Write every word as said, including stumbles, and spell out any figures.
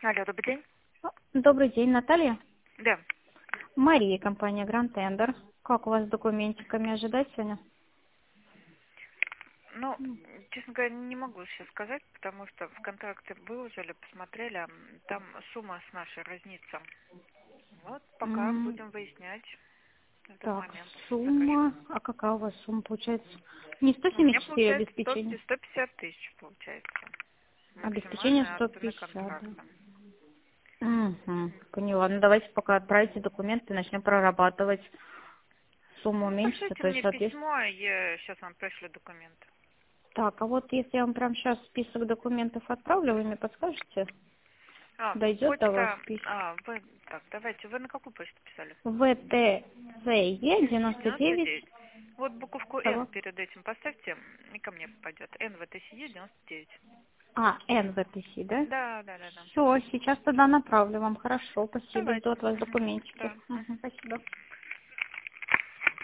Алло, добрый день. Добрый день, Наталья. Да. Мария, компания Grand Tender. Как у вас с документиками ожидать сегодня? Ну, честно говоря, не могу сейчас сказать, потому что в контракте выложили, посмотрели, а там сумма с нашей разнится. Вот пока М, будем выяснять этот Так, момент заказчика. сумма. А какая у вас сумма получается? Не сто У меня семьдесят четыре получается сто, обеспечение. сто пятьдесят тысяч получается. Обеспечение Максимальная от сто цены пятьдесят. Да. контракта. Угу, поняла. Ну давайте пока отправите документы, начнем прорабатывать. Сумма Ну, уменьшится, пошлите то есть мне соответственно. письмо, я сейчас вам пришлю документы. Так, а вот если я вам прямо сейчас список документов отправлю, вы мне подскажете? А, Дойдет до вас почта, список? а, вы, так, давайте, вы на какую почту писали? ВТЦЕ девяносто девяносто девять. девять. Вот буковку Н перед этим поставьте, и ко мне попадет. Н в этой сие девяносто девять. А, Н в этой си, да? Да, да, да, да. Все, сейчас тогда направлю вам. Хорошо, спасибо, жду Давайте. от вас Мгм. документики. Да. Мгм. Мгм, спасибо.